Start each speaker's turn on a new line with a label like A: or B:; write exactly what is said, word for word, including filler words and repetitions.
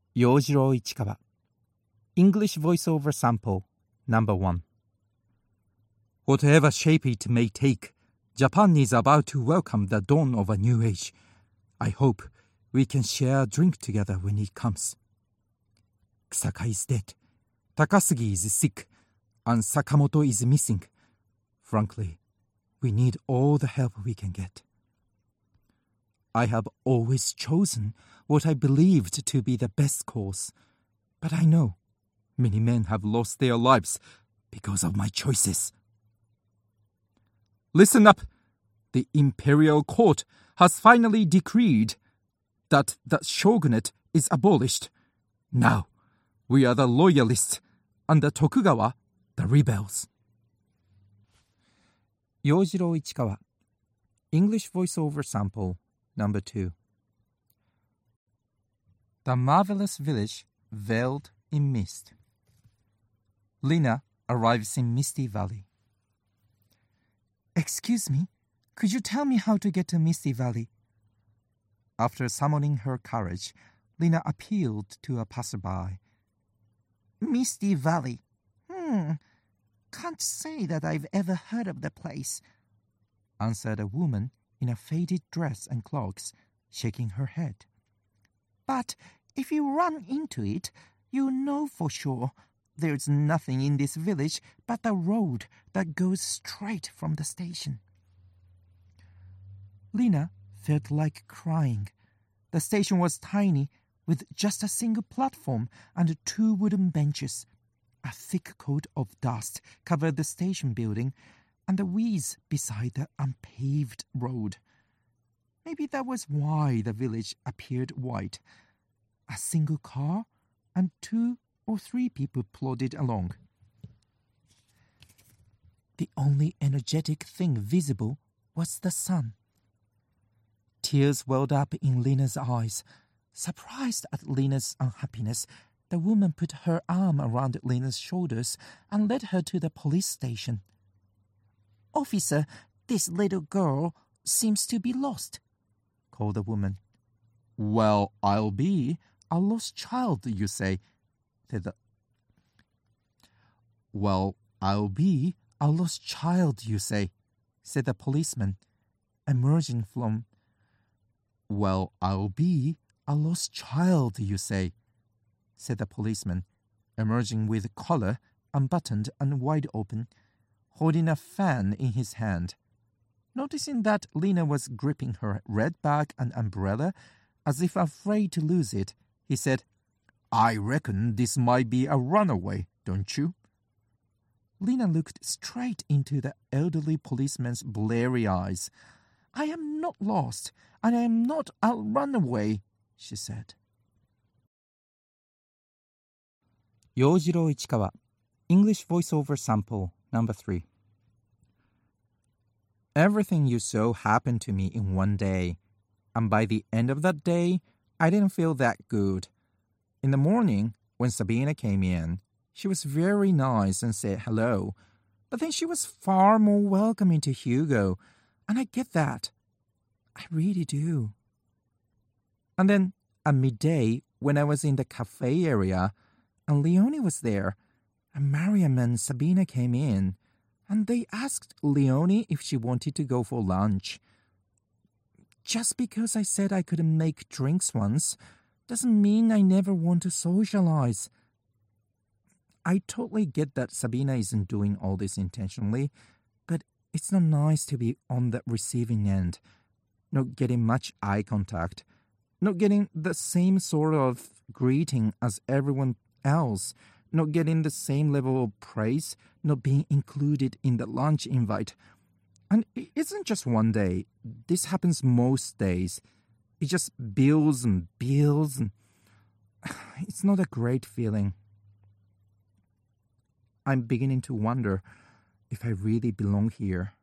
A: Yojiro Ichikawa. English voiceover sample number one. Whatever shape it may take, Japan is about to welcome the dawn of a new age. I hope we can share a drink together when it comes. Kusaka is dead. Takasugi is sick. And Sakamoto is missing. Frankly, we need all the help we can get. I have always chosen what I believed to be the best course. But I know many men have lost their lives because of my choices. Listen up! The imperial court has finally decreed that the shogunate is abolished. Now, we are the loyalists, and the Tokugawa, the rebels. Yojiro Ichikawa. English voiceover sample number two. The marvelous village veiled in mist. Lina arrives in Misty Valley. Excuse me, could you tell me how to get to Misty Valley? After summoning her courage, Lina appealed to a passerby. Misty Valley. Hmm, can't say that I've ever heard of the place, answered a woman in a faded dress and clogs, shaking her head. But if you run into it, you know for sure there's nothing in this village but the road that goes straight from the station. Lina felt like crying. The station was tiny, with just a single platform and two wooden benches. A thick coat of dust covered the station building and the weeds beside the unpaved road. Maybe that was why the village appeared white. A single car and two or three people plodded along. The only energetic thing visible was the sun. Tears welled up in Lina's eyes. Surprised at Lina's unhappiness, the woman put her arm around Lina's shoulders and led her to the police station. Officer, this little girl seems to be lost, called the woman. Well, I'll be a lost child, you say, said the... Well, I'll be a lost child, you say, said the policeman, emerging from... Well, I'll be a lost child, you say, said the policeman, emerging with collar unbuttoned and wide open, holding a fan in his hand. Noticing that Lina was gripping her red bag and umbrella as if afraid to lose it, he said, I reckon this might be a runaway, don't you? Lina looked straight into the elderly policeman's bleary eyes. I am not lost, and I am not a runaway, she said. Yojiro Ichikawa. English voiceover sample number three. Everything you saw happened to me in one day, and by the end of that day, I didn't feel that good. In the morning, when Sabina came in, she was very nice and said hello, but then she was far more welcoming to Hugo, and I get that. I really do. And then at midday, when I was in the cafe area, and Leonie was there, and Mariam and Sabina came in, and they asked Leonie if she wanted to go for lunch. Just because I said I couldn't make drinks once doesn't mean I never want to socialize. I totally get that Sabina isn't doing all this intentionally, but it's not nice to be on the receiving end, not getting much eye contact, not getting the same sort of greeting as everyone else, not getting the same level of praise, not being included in the lunch invite. And it isn't just one day. This happens most days. It just builds and builds, and it's not a great feeling. I'm beginning to wonder if I really belong here.